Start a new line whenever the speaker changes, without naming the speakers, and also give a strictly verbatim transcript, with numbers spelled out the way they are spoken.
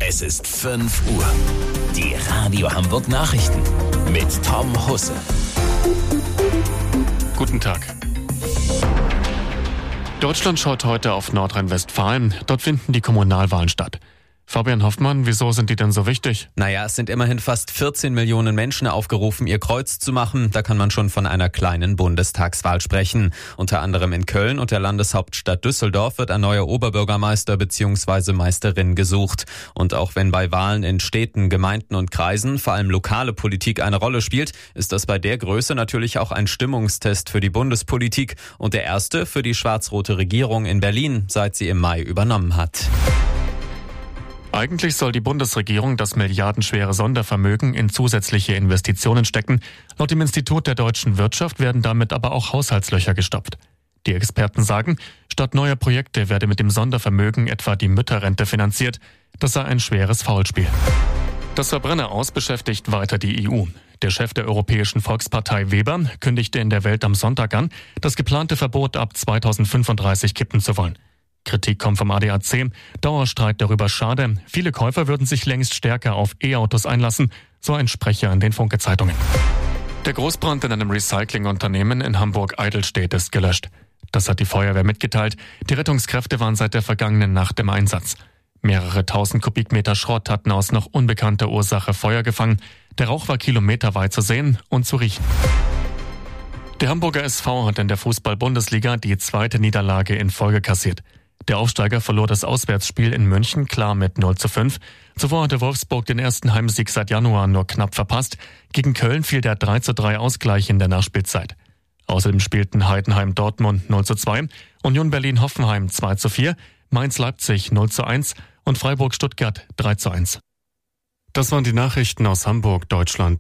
Es ist fünf Uhr. Die Radio Hamburg Nachrichten mit Tom Husse.
Guten Tag. Deutschland schaut heute auf Nordrhein-Westfalen. Dort finden die Kommunalwahlen statt. Fabian Hoffmann, wieso sind die denn so wichtig?
Naja, es sind immerhin fast vierzehn Millionen Menschen aufgerufen, ihr Kreuz zu machen. Da kann man schon von einer kleinen Bundestagswahl sprechen. Unter anderem in Köln und der Landeshauptstadt Düsseldorf wird ein neuer Oberbürgermeister bzw. Meisterin gesucht. Und auch wenn bei Wahlen in Städten, Gemeinden und Kreisen vor allem lokale Politik eine Rolle spielt, ist das bei der Größe natürlich auch ein Stimmungstest für die Bundespolitik und der erste für die schwarz-rote Regierung in Berlin, seit sie im Mai übernommen hat.
Eigentlich soll die Bundesregierung das milliardenschwere Sondervermögen in zusätzliche Investitionen stecken. Laut dem Institut der deutschen Wirtschaft werden damit aber auch Haushaltslöcher gestopft. Die Experten sagen, statt neuer Projekte werde mit dem Sondervermögen etwa die Mütterrente finanziert. Das sei ein schweres Faulspiel. Das Verbrenner-Aus beschäftigt weiter die E U. Der Chef der Europäischen Volkspartei Weber kündigte in der Welt am Sonntag an, das geplante Verbot ab zweitausendfünfunddreißig kippen zu wollen. Kritik kommt vom A D A C. Dauerstreit darüber schade. Viele Käufer würden sich längst stärker auf E-Autos einlassen, so ein Sprecher in den Funke-Zeitungen. Der Großbrand in einem Recyclingunternehmen in Hamburg-Eidelstedt ist gelöscht. Das hat die Feuerwehr mitgeteilt. Die Rettungskräfte waren seit der vergangenen Nacht im Einsatz. Mehrere tausend Kubikmeter Schrott hatten aus noch unbekannter Ursache Feuer gefangen. Der Rauch war kilometerweit zu sehen und zu riechen. Der Hamburger S V hat in der Fußball-Bundesliga die zweite Niederlage in Folge kassiert. Der Aufsteiger verlor das Auswärtsspiel in München klar mit null zu fünf. Zuvor hatte Wolfsburg den ersten Heimsieg seit Januar nur knapp verpasst. Gegen Köln fiel der drei zu drei Ausgleich in der Nachspielzeit. Außerdem spielten Heidenheim Dortmund null zu zwei, Union Berlin-Hoffenheim zwei zu vier, Mainz-Leipzig null zu eins und Freiburg-Stuttgart drei zu eins. Das waren die Nachrichten aus Hamburg, Deutschland.